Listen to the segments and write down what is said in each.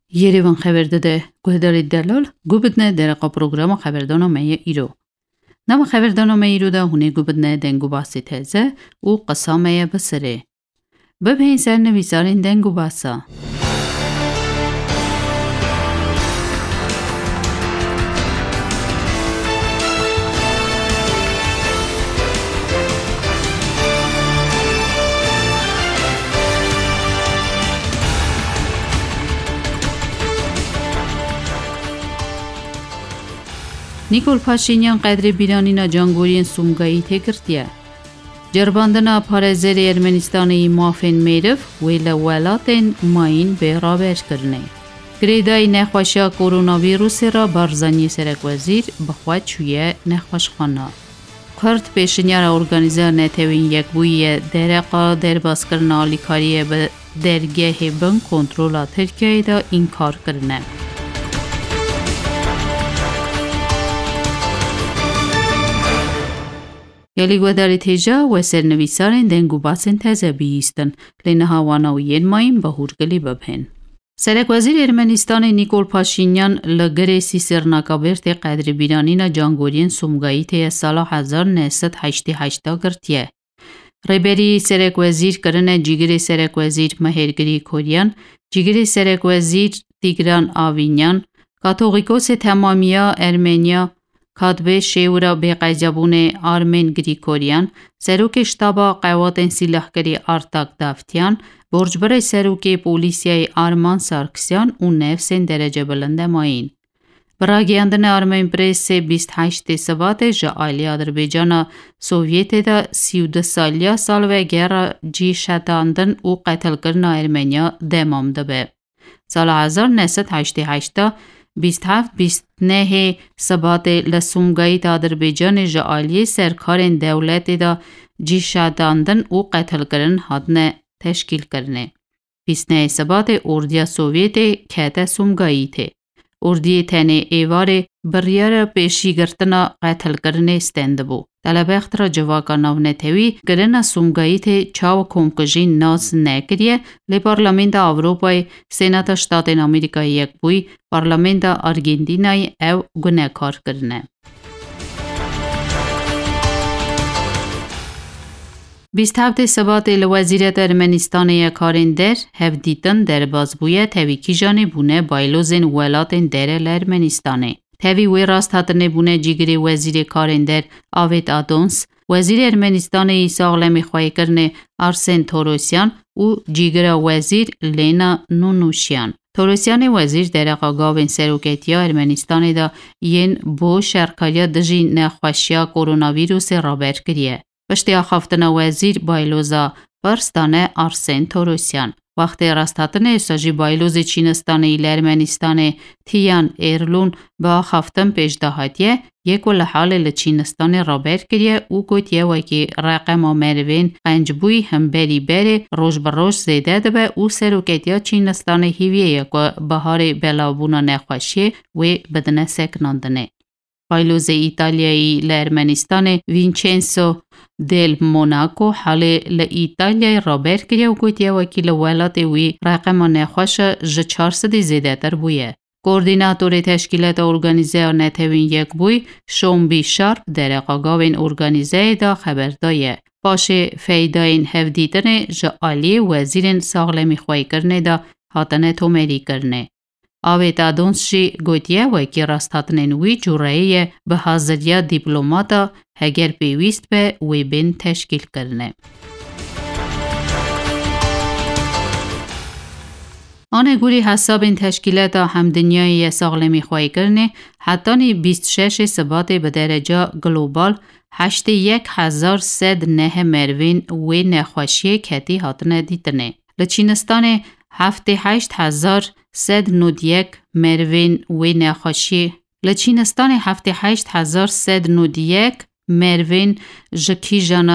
Երևան խաբերդեդե գուհդարի դալալ գուբդնե դերակա պրոգրամը խաբերդանոմեյը իրո Նամը խաբերդանոմեյը իրոդա հունի գուբդնե դեն գուբասի թեզը ու qasամեյը բսրե Բբհին սարնը վիսարին դեն գուբասա Նիկոլ Փաշինյան Ղադրի Բիրանինա Ջանգորիեն Սումգայի թեկրտիա Ջերբանդնա Փարեզերի Էրմենիստանի մաֆեն մերև վելա վելատեն մային բերաբեր կրնե Գրեդայի նեխվաշա կորոնավիրուսերա բարզանի սերակվազիր բխված չուє նեխվաշխանա Քարտ Պեշինյարա օրգանիզար նեթևին եկբույե դերակա դերբաս կրնալի կարիե դերգե հեբն կոնտրոլա թերքայդա ինքար կրնե Ելիգոդարի թեժա ու նվիսարեն դեն գուբասեն թեզը բիիստն լենը հավանա ու ենմային բահուր գլի բբեն Սերակվազիր Էրմենիստանի Նիկոլ Փաշինյան լգրեսի սերնակաբերտ է Ղադրի Բիրանինա Ջանգորիեն Սումգայի թեյը սալա 1988 գրտիե Ռեբերի Սերակվազիր կրնե ջիգրի Սերակվազիր Մհեր Գրիգորյան ջիգրի Սերակվազիր Տիգրան Ավինյան կաթողիկոս է թամամիա Էրմենիա Քադբե Շեուրա Բեqայջաբունե Արմեն Գրիգորյան Սերուկի շտաբա Qəվատեն Սիլահկերի Արտակ Դավթյան Բորջբրե Սերուկի Պոլիսիայի Արման Սարգսյան ու Նևսեն դերեջե բլնդեմային Բրագիանդնե Արմեն Պրեսե 28 սվատե ժայլի Ադրբեջանա Սովյետեդա Սիուդսալիա Սալվե գերա ջի շատանդն ու qətl կրնա Էրմենիա դեմամ դբե Սալա 1988 27 սբատե լսումգայի Ադրբեջանի ժայլի սերքարեն դեվլետեդա ջիշադանդն ու qətl կրն հատնե թեշկիլ կրնե 20 սբատե օրդիա սովյետե քետե սումգայի թե Օրդիե թենե էվարե բրիարը պեշի գրտնա qətl կրնե ստենդբու Տալաբեխտրա ջվականավնե թեվի կրնա սումգայի թե չավ կոմկժին նաս նեկրիե լե պարլամենտա Ավրոպայի սենատա շտատեն Ամերիկայի եկբույի պարլամենտա Արգենտինայի ev գնեկար կրնե Բիստավդե սբատե լվազիրետ Էրմենիստանի եկարին դեր հևդիտն դերբազբույե թևի կիժանի բունե բայլոզեն ուելատեն դերել Էրմենիստանի Թևի ուերաստատնե բունե ջիգրի վեզիրե կարեն դեր ավետ ադոնս Վեզիր Էրմենիստանի իսաղլեմի խոյ կրնե Արսեն Թորոսյան ու ջիգրա վեզիր Լենա Նունուշյան Թորոսյանի վեզիր դերաղագավեն սերուկետյա Էրմենիստանի դա են բո շարքալյա դժի նեխվաշյա կորոնավիրուսը ռաբեր կրիե Պշտի ախավտնա վեզիր բայլոզա պրստանե Արսեն Թորոսյան Վախտե ռաստատնե սաժի բայլոզի Չինստանի Էրմենիստանի Թիյան Էրլուն բախավտն պեժդահատյե եկոլը հալելը Չինստանի ռաբեր կրիե ու գոտ եվակի ռaqama մերվեն qanjbui հմբերի բերը ռոժբրոժ զեդեդբե ու սերուկետյա Չինստանի հիվիե եկո բահարի բելավունա նեխաշի ու բդնեսեկնանդնե Բայլոզե Իտալիայի Էրմենիստանի Վինչենսո Դել Մոնակո հալե l'Իտալիայի ռաբեր կրիե ու գոտ եվակի լվելատե ու ռaqama նեխաշը ժչարսդի զեդետր բույե Կոորդինատորի թեշկիլետը օրգանիզեա նեթևին եկբույի Շոմբի շարպ դերեղագավեն օրգանիզեի դա խաբերդայե Պաշե ֆեյդային հևդիտն է ժայլի վեզիրեն սաղլեմի խոյ կրնե դա հատնե թոմերի կրնե Ավետ ադոնսի գոտյեվը կիրաստատնեն ուի ջուրայի է բհազրյա դիպլոմատա հեգեր պեվիստ բե ուիբեն թեշկիլ կրնե Անեգուրի հասաբին թեշկիլետա համդնյայի եսաղլեմի խոյ կրնե հատանի 26 սբատե բդերեջա գլոբալ 81,100 նեհը մերվին ուի նեխվաշի կետի հատնե դիտնե Լչինստանը 78,101 մերվին ուի նեխաշի Լչինստանը 78,101 մերվին ժքիժանա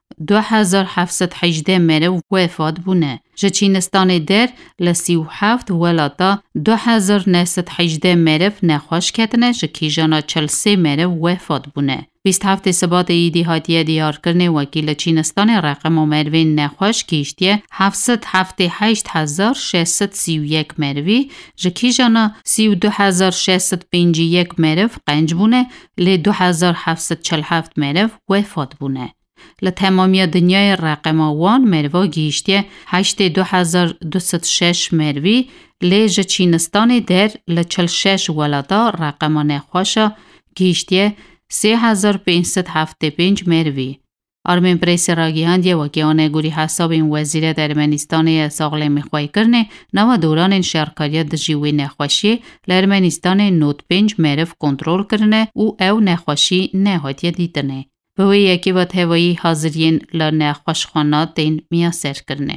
2718 մերվ վեֆատ բունե Ժչինստանի դեր լսիուհավտ վելատա 2918 մերվ նեխաշ կետնե ժքիժանա 40 մերվ վեֆատ բունե بیست هفته سبات ایدی هاتیه دیار کرنه وکیل چینستان رقم مروین نخوش کیشتیه 778,631 مروی جکی جانا 32,651 مرو قنج بونه ل 2,747 مرو وفات بونه. لتمامی دنیای رقم وان مروا گیشتیه 8206 مروی لیج چینستان در ل46 ولادا رقم نخوشا گیشتیه 3575 مروی. آرمین پریس راگیهاندیه و که آنه گوری حساب این وزیرت ارمنستان ساغل میخوای کرنه نوا دوران این شرکاریت دجیوی نخوشی لارمنستان نوت 5 مرو کنترول کرنه او نخوشی نهاتیه دیتنه. به یکی و هوایی حاضرین لنخوش خانات دین میاسر کرنه.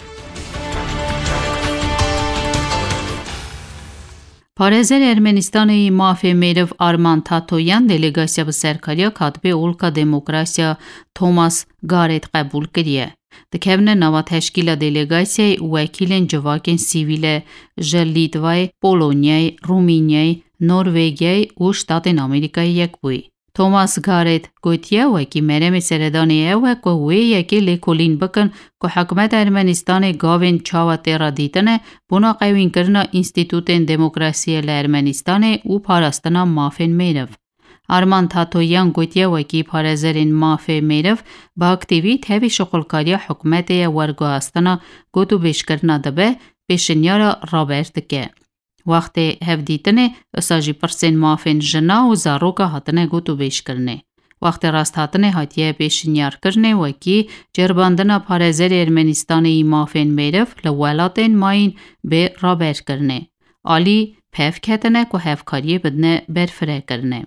پارێزەر ئەرمێنیستانەی مافێ مێرڤ ئارمان تاتۆیان دێلێگاسیە بە سەرکاریە کاتبێ ئوڵکا دێمۆکراسیا تۆماس گارێت قبول کردیە. دکەونە ناوا تەشکیلە دێلێگاسیای وەکیلên civakên sivîl ji Lîtvayê, Polonyayê, Rûmînyayê, Norwêgyayê û Ştatên Amerîkayê yek bûyî. Thomas Garrett gotiye wekî meremê seredanê ew e ku wê yekê lêkolîn bikin ku hikûmeta Ermenistanê gavên çawa tê re dîtine bûna qewînkirina înstîtûtên demokrasiyê li Ermenistanê û parastina mafên mêrev. Arman Tatoyan gotiye wekî parêzerên mafê mêrev bi aktîvî tevî şixulkariya hikûmetê ye werguhastina got û bêşkirina dibe pêşinyara raber dike. وقتی هفدیتنه اساجی پرسین مافین جنا و زاروکا هاتنه گوتو بیش کرنه. وقتی راست هاتنه هاتیه پیشنیار کرنه وکی جرباندنا پارێزەر ارمنستانی مافین میرف لولاتین ماین به رابر کرنه. آلی پیف کتنه که هفکاریه بدنه برفره کرنه.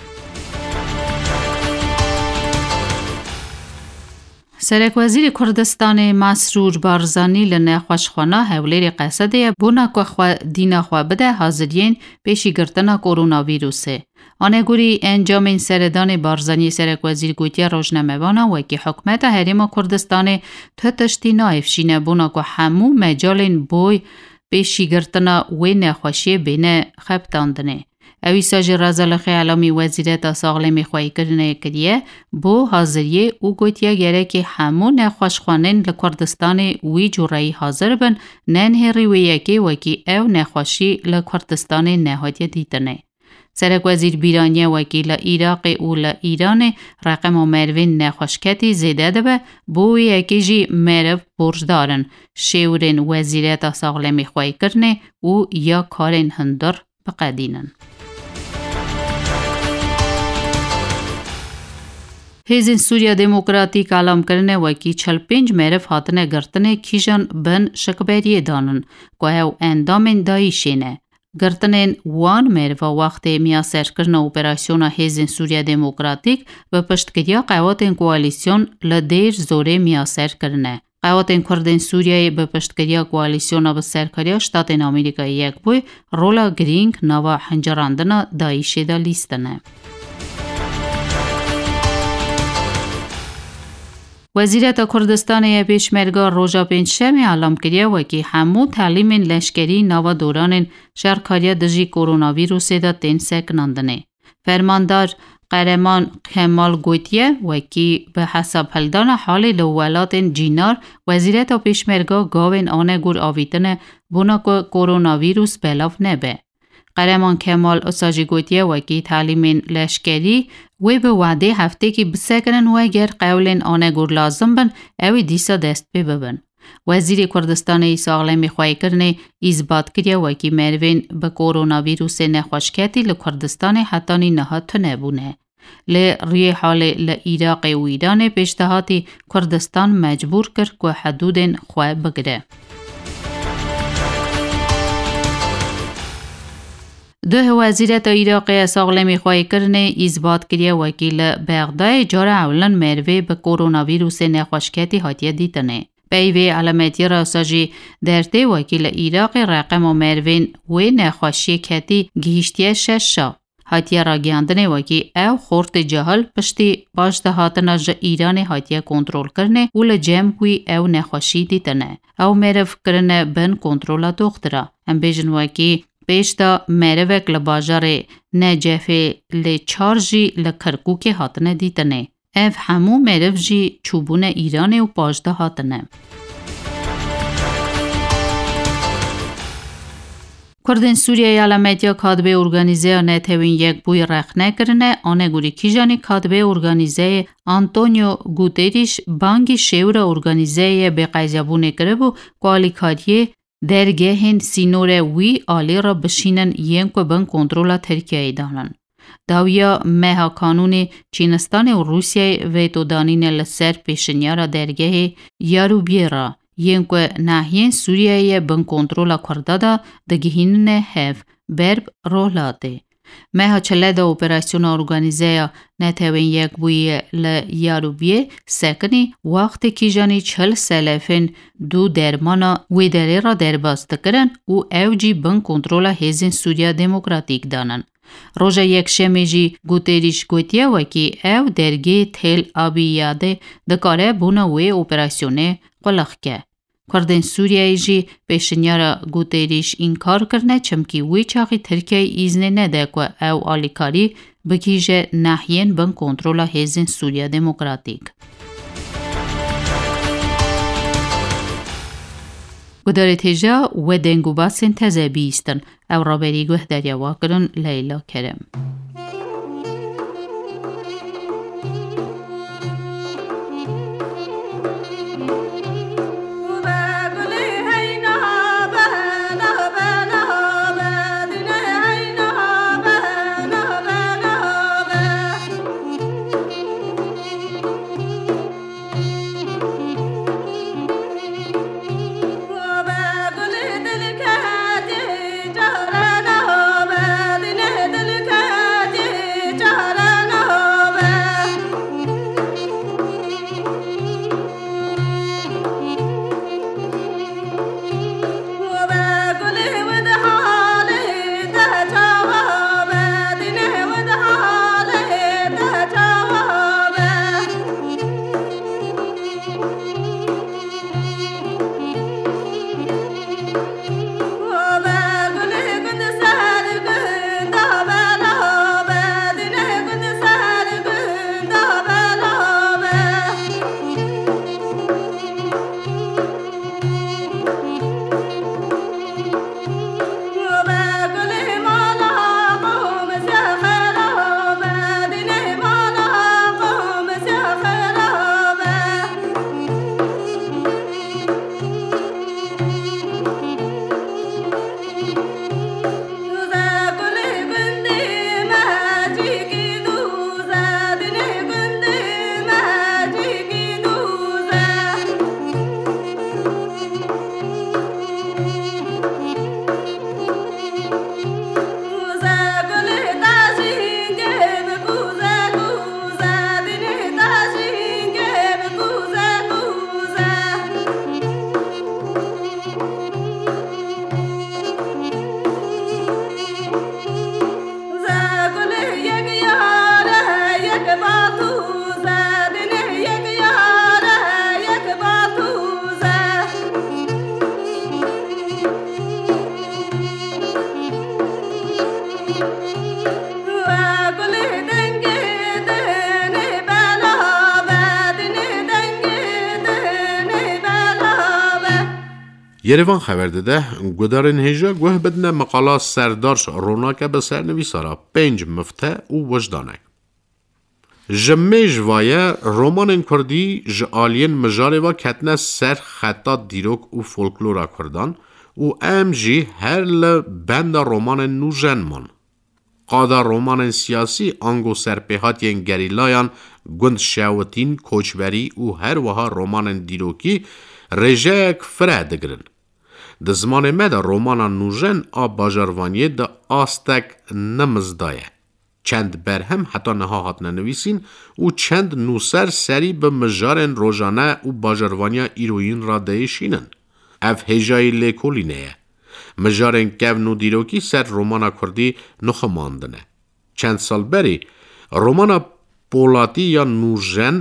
سرک وزیر کردستان مسرور بارزانی لنخوشخانه هولیر قصده بونا که خوا دینا خوا بده حاضرین پیشی گرتنا کرونا ویروسه. آنه گوری انجام سردان بارزانی سرک وزیر گویتی روشنموانا و که حکمت حریم کردستان تشتی نایفشینه بونا که همو مجالین بوی پیشی گرتنا و نخوشی بینه خبتاندنه. اوی ساج رازالخی علامی وزیرت ساغل میخواهی کرنه کریه بو حاضریه او گوتیه گره که همون نخوشخانین لکردستان وی جورایی حاضر بن ننهری ویکی وکی او نخوشی لکردستان نهادی دیتنه. سرک وزیر بیرانیه وکی لعراق او لإیران رقم مروین نخوشکتی زیده ده بو یکی جی مرو برج دارن شیورین وزیرت ساغل میخواهی کرنه او یا کارین هندر بقدینن. هیزن سوریا دموکراتیک علام کرنه وکی 45 مرف هاتنه گرتنه کیجان بن شکبریه دانن که او اندامن دایشینه. گرتنین وان مرف وقت میاسر کرنه اپراسیون هیزن سوریا دموکراتیک و پشتگیری قواتین کوالیسیون لدیر زوره میاسر کرنه. قواتین کردین سوریای به پشتگیری کوالیسیون به سرکاری شتاتین آمریکا یک بوی رولا گرینگ نوا هنجراندنا دایشی دا لیستنه. وزیرت کردستان پیشمرگا روژا پنجشنبه اعلام کرده و که همو تعلیم لشکری نوا دوران شرکاری دژی کرونا ویروس دا تنسک ناندنه. فرماندار قهرمان کمال گوتیه و که به حساب هلدان حال لولات جینار وزیرت پیشمرگا گاوین آنه گور آویتنه بونا که کرونا ویروس بلاف نبه. قهرمان کمال اساجی گوتیه و که تعلیم لشکری و به وعده هفته که بسکنن و اگر قولن آنه گور لازم بن اوی دیسا دست ببن. وزیر کردستان ساغل میخوای کرنه اثبات کریه و که مروین به کرونا ویروس نخوشکتی لکردستان حتانی نهات نبونه. روی حال لعراق و ایران پیشتهاتی کردستان مجبور کرد که حدود خواه بگره. ده وزیرت عراق ساغل میخوای کرنه اثبات کریه وکیل بغداد جار اولن مروی به کرونا ویروس نخوشکتی هاتیه دیتنه. پیوی علامتی راساجی درده وکیل عراق رقم مروین و نخوشی کتی گیشتیه 6 شا. هاتیه را گیاندنه وکی او خورد جهل پشتی باشده هاتنا جا ایران هاتیه کنترول کرنه و لجم ہوی او نخوشی دیتنه. او مروف کرنه بن کنترولا دختره. ام بیجن وکی Peshta merevek le bajarê Necefê lê çar jî li Kirkûkê hatine dîtinê. Ev hemû meriv jî çûbûne Îranê û pajda hatine. Kurdên Sûriyeyê li Medya Katibê Organîzeya Netewên Yekbûyî rexne kirine, anegûrî kîjanî Katibê Organîzeyê Antonio Guterres bangî şêwira organîzeyê bêqezebûnê kiribû ku alîkariyê dergehên sînorê wî alî re bişînin yên ku bin kontrola Tirkiyeyê danin. Dawiya meha kanûnê Çînistanê û Rûsyayê vêtodanînê li ser pêşinyara dergehê Yarûbiyê re yên ku nahiyên Sûriyeyê bin kontrola Kurda da digihînine hev berb rohlatê. Meha çileda operasyona organîzeya Netewên Yekbûyî li Yarûbiyê sekinî waxtê kîjanî 40 selefên du dermana wê derê re derbas dikirin û ew jî bin kontrola Hêzên Sûriya Demokratîk danin. Roja yekşemê jî Guterres gotiye wekî ew dergê Tel Abiyadê dikare bûna wê operasyonê qulix ke. Kurdên Sûriyeyê jî pêşinyara Guterres înkar kirine çimkî wê çaxî Tirkiyeyê îznê nede ku ew alîkarî bikîje nahiyên bin kontrola Hêzên Sûriya Demokratîk. Gudarê têja we deng û basên teze bîstin. Ew raberî guh deryawa kirin Leyla Kerem. Երևան խավերդեդե գուդարեն հեժա գուհ բդնե մقالا սարդարշ ռոնակը բսարնվիսարա պենջ մվթե ու վժդանե Ժմեժ վայը ռոմանեն քրդի ժալիեն մժարևա քատնա սեր խատա դիրոկ ու ֆոլկլորա քրդան ու ամջի հերլը բանդա ռոմանեն նուժանման Qada romanên siyasî ango serpêhatiyên gerîlayan gund şewitîn koçberî û her wiha romanên dîrokî rêjeyek fireh digirin. Di zimanê me de romana nûjen a bajarvaniyê di astek nemizda ye. Çend berhem heta niha hatine nivîsîn û çend nûser serî bi mijarên rojane û bajarvaniya îroyîn ra deyişînin. Ev hêjayî lêkolînê ye. Mijarên kevn û dîrokî ser romana Kurdî nixemandine. Çend sal berî, romana Polatî ya nûjen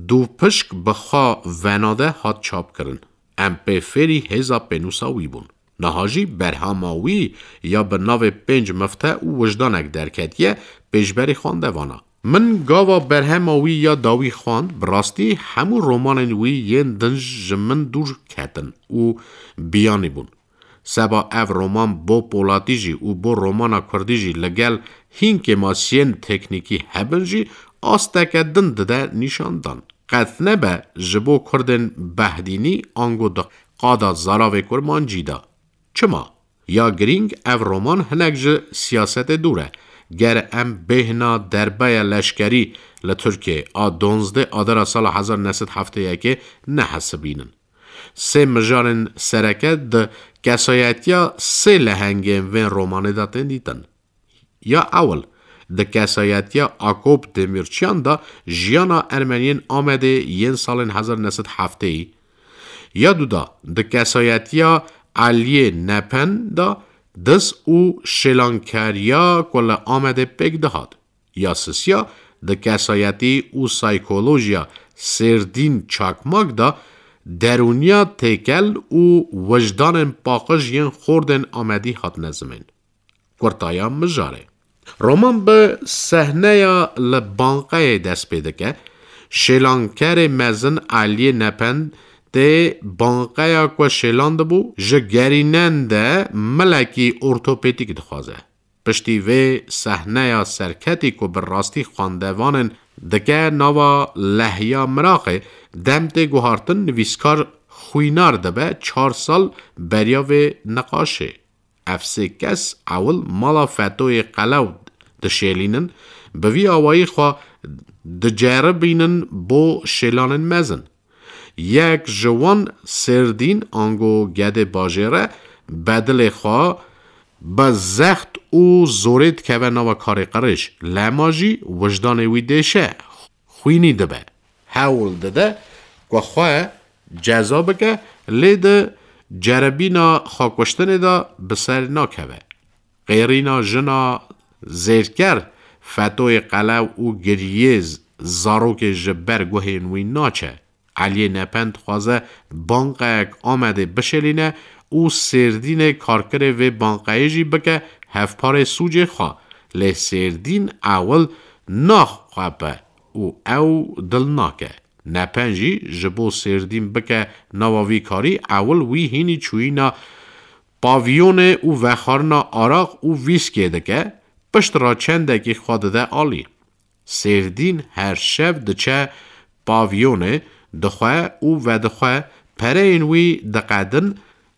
dûpişk bi xwe venade hat çapkirin. Em pê fêrî hêza pênûsa wî bûn. نهاجی برهاماوی یا به ناو 5 مفته و وجدانک درکتیه پیشبری خوانده وانا. من گاوا برهاماوی یا داوی خواند براستی همو رومان وی ین دنج من دور کتن و بیانی بون. سبا او رومان بو پولاتیجی و بو رومانا کردیجی لگل هین که ما سین تکنیکی هبنجی آستک دند ده نشاندان. قد نبه جبو کردن بهدینی آنگو ده قادا زراوه کرمان جیدا. چما؟ یا گرینگ او رومان هنگ جه سیاست دوره. گر ام بهنا دربای لشکری لترکیه 12 آذر سال 1971 نه حسبینن. سه مجارن سرکت ده کسایتیا سه لهنگین وین رومانه داتن دیتن. یا اول ده کسایتیا آکوب دمیرچیان دا جیانا ارمنین آمده ین سال 1970 یا دو دا ده کسایتیا علیه نپن دا دس او شلانکاریا کل آمده پک دهاد. یا سسیا ده کسایتی او سایکولوژیا سردین چاکماک دا درونیا تکل او وجدان پاقش ین خوردن آمدی هات نزمین. کرتایا مجاره. رومان به صحنه یا لبانقه دست پیده که شلانکر مزن علی نپند ده بانقه یا که شلاند بو جگرینن ده ملکی ارتوپیتیک دخوازه. پشتی و صحنه یا سرکتی که بر راستی خواندوانن دکه نوا لحیا مراقه دمت گوهارتن نویسکار خوینار دبه 4 سال بریا و نقاشه. افسه کس اول مالا فتوی قلو دشیلینن بوی آوائی خواه دجاره بینن بو شیلانن مزن. یک جوان سردین آنگو گده باجره بدل خواه با زخت او زورید که و نوا کاری قرش لماجی وجدان ویدشه خوینی دبه حول دده که خواه جذابه که لید جربینا خاکوشتن دا بسر ناکوه غیرینا جنا زیرکر فتوی قلو او گریز زاروک جبر گوهینوی ناچه علی نپند خوازه بانقه آمده بشلینه او سردین کارکره و بانقایجی بکه هفپار سوج خواه لی سردین اول ناخ خواه او دل ناکه نپنجی جبو سردین بکه نواوی کاری اول وی هینی چوینا پاویون او وخارنا آراغ او ویسکه دکه پشت را چنده که خواده ده آلی سردین هر شب دچه پاویونه دخواه او و دخواه پره اینوی دقیدن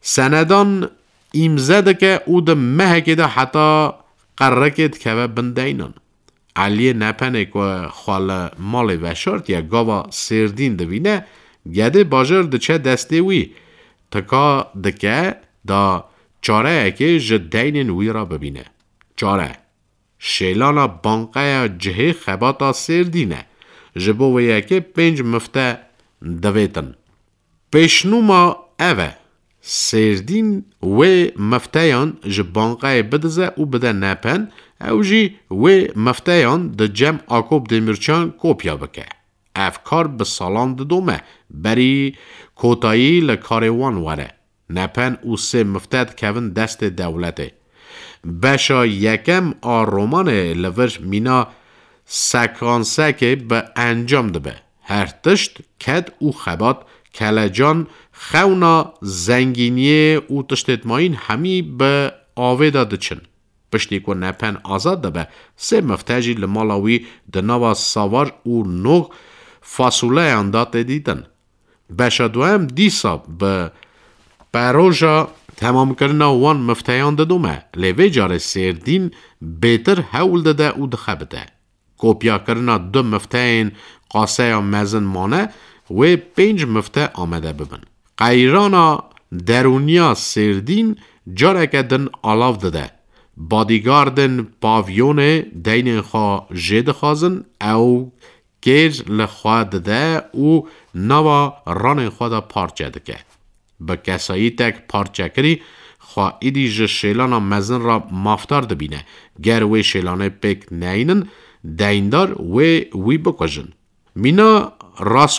سندان ایمزه ده که او ده مهکه ده حتی قررکت که بندینن. علی نپنه که خوال مال وشارت یا گاوا سردین دوینه گده باجر ده چه دسته وی تکا دکه دا چاره اکه جدینن وی را ببینه. چاره شیلانا بانقه جهه خباتا سردینه جبو وی اکه 5 مفته دویتن. پیشنوما اوه سردین و مفتیان جبانقه بدزه او بده نپن او جی و مفتیان ده جم آکوب دمیرچان کوپیا بکه. افکار به سالان دومه بری کوتایی لکاروان وره. نپن او 3 مفتد کون دست دولته. بشا یکم رومانه لورش مینا سکانسه که به انجام ده به. هر تشت کد او خبات کلجان خونا زنگینیه او تشتت ماین همی به آوه داده چن. پشتی که نپن آزاد ده به 3 مفتجی لمالاوی ده نوا ساوار او نوغ فاصوله انداد دیدن. بشا دوام دیسا به پروژا تمام کرنا وان مفتیان ده دومه لیوی جار سردین بیتر حول ده او ده خبته. کوپیا کرنا 2 مفتین قاسه یا مزن مانه و 5 مفته آمده ببن. قیرانا درونیا سردین جارکه دن آلاو داده. بادیگاردن پاویون دین خواه جد خازن او گیج لخواه داده او نوا ران خواه دا پارچه دکه. به کسایی تک پارچه کری خواه ایدی جشیلانا مزن را مافتار دبینه. گر وی شیلانه پک نینن دیندار وی بکجن. مینا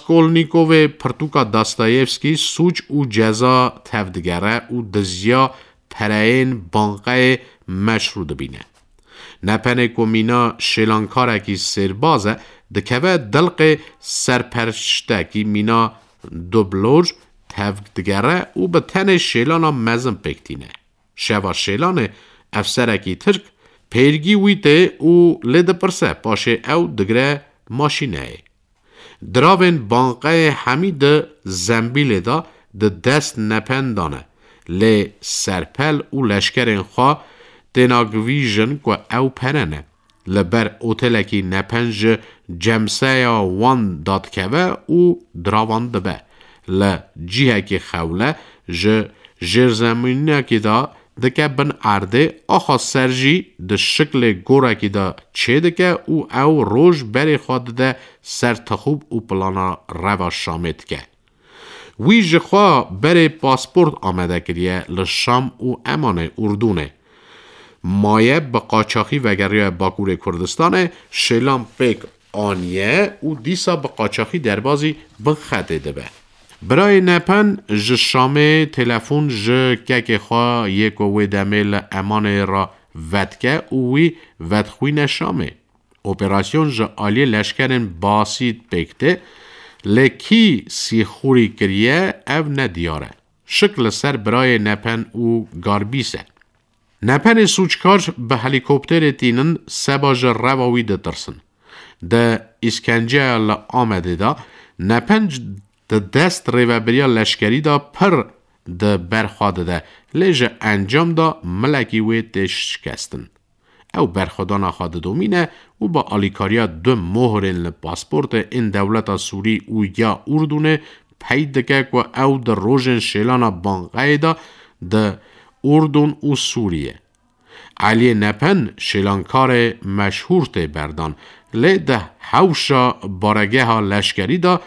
راسکولنیکوف پرتوکا داستایفسکی سوچ او جزا تفدگره او دزیا پرین بانقه مشروع دبینه. نپنه که مینا شیلانکاره که سربازه دکوه دلق سرپرشته که مینا دوبلوج تفگدگره و به تن شیلانا مزم پکتینه. شوا شیلان افسره که ترک پیرگی ویته و لده پرسه پاشه او دگره ماشینه. دراوین بانقه حمید زنبیل دا ده دست نپندانه لی سرپل و لشکرین خواه دناگویژن که او پرنه لبر اوتلکی نپنج جمسه یا وان داد که و دراوان دبه لجیه که خوله جرزمینه که دا دکه بن عرده آخا سرجی ده شکل گوره که دا چه دکه او روش بری خود ده سر تخوب و پلانا روا شامت که. وی جخوا بری پاسپورت آمده کریه لشام و امان اردونه. مایه با قاچاقی وگریه باکور کردستانه شیلان پیک آنیه و دیسا با قاچاقی دربازی بخده ده به. برای نپن شامه تلفن که خواه یک و دمیل امان را ودکه وی ودخوی نشامه. اپراسیون آلی لشکرین باسید بکته لکی سی خوری کریه او ندیاره. شکل سر برای نپن و گاربیسه. نپن سوچکار به هلیکوپتر تینن سباج رواوی ده ترسن. ده اسکنجه آمده دا نپن ده دست ریوبریا لشکری دا پر ده برخواده ده لیجه انجام دا ملکی وی تش شکستن. او برخودان خواده دومینه و با آلیکاریا دو مهرین لپاسپورت این دولت سوری و یا اردونه پید که که او ده روژن شیلانا بانقای دا ده اردن و سوریه. علی نپن شیلانکار مشهور تی بردان لی ده حوشا بارگه ها لشکری دا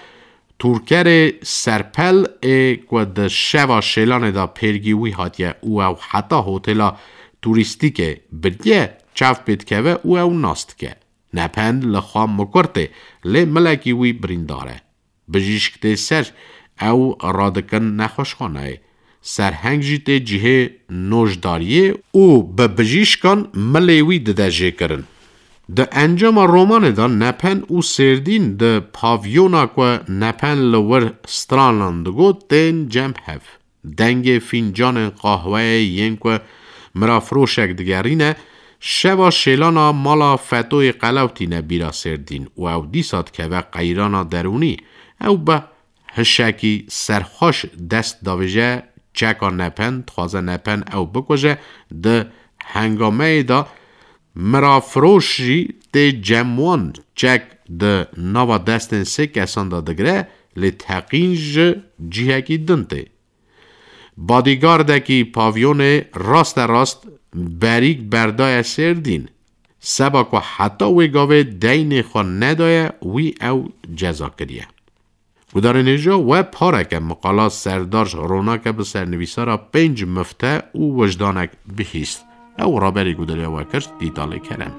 تورکر سرپل که ده شوا شیلان دا پیرگیوی هاتیه او حتی هوتلا توریستیک بریه چاف پید که او ناست که. نپند لخوام مکرته لی ملکی وی برینداره. بجیشکته سر او رادکن نخوشخانه. سرهنگ جیته جیه نوشداریه او به بجیشکان ملیوی ده جه کرن. ده انجام رومان دا نپن او سردین ده پاویونا که نپن لور سترانندگو تین جمع هف. دنگ فینجان قهوه ین که مرافروشک دگرینه شوا شیلانا مالا فتوی قلوتینه بیرا سردین و او دیساد که و قیرانا درونی او به هشکی سرخوش دست داویجه چکا نپن تخوازه نپن او بکوژه ده هنگامه دا مرافروشی ده جموان چک ده نوا دستن سه کسان دا دگره لی تقینج جیهکی دنته. بادیگاردکی پاویون راست بریک بردای سردین سبا که حتی وی گاوه دین خواه ندایه وی او جزا کریه. و در اینجا و پارک مقاله سردارش روناک به سرنویسارا 5 مفته او وجدانک بهیست او را بری گودلی و کرد دیتاله کرم.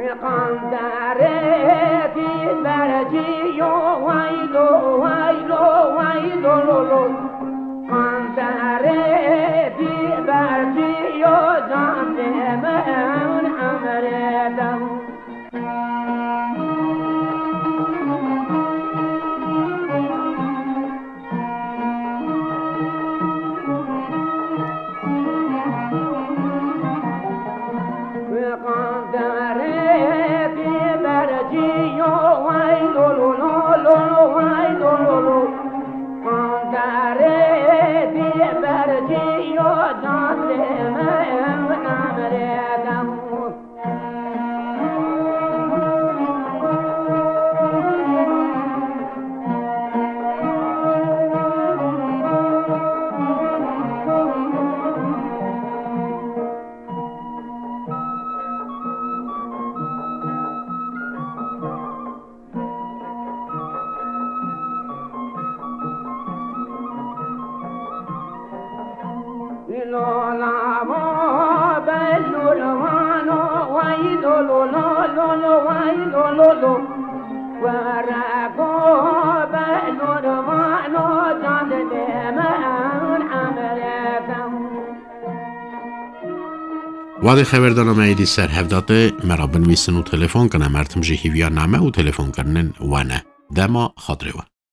وادي خبر دارم ایدی سر هفداده مرابن میسن و تلفن کنم مرتم جهیویا نامه و تلفن کنن وانه دما خاطره